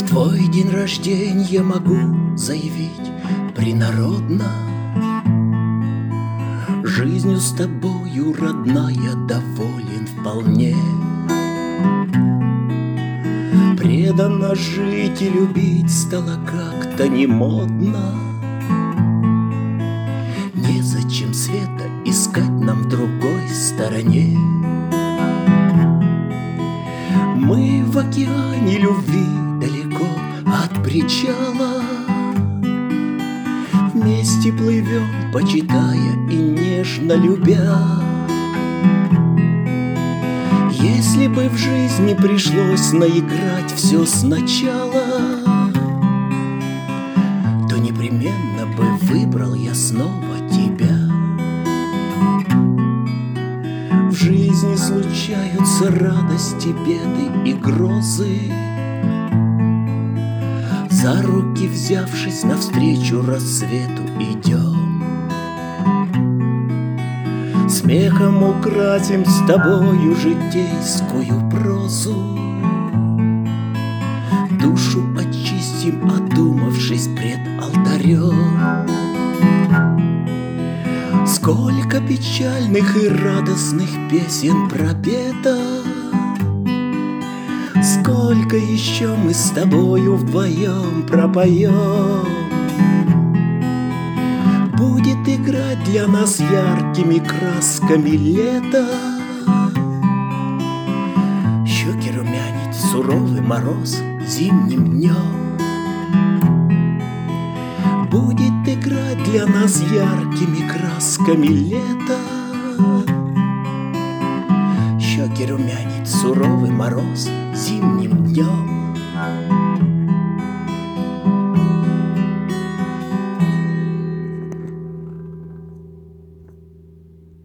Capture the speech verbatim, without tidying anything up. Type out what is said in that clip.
Твой день рождения могу заявить принародно. Жизнью с тобою, родная, доволен вполне. Преданно жить и любить стало как-то не модно. Незачем света искать нам в другой стороне. Мы в океане любви далеко от причала, вместе плывем, почитая и нежно любя. Если бы в жизни пришлось наиграть все сначала, то непременно бы выбрал я снова тебя. В жизни случаются радости, беды и грозы. За руки взявшись, навстречу рассвету идем. Смехом украсим с тобою житейскую прозу, душу очистим, одумавшись пред алтарем. Сколько печальных и радостных песен пропето, сколько еще мы с тобою вдвоем пропоем. Будет играть для нас яркими красками лето, щеки румянить суровый мороз зимним днем. Будет играть для нас яркими красками лето, щеки румянить суровый мороз зимним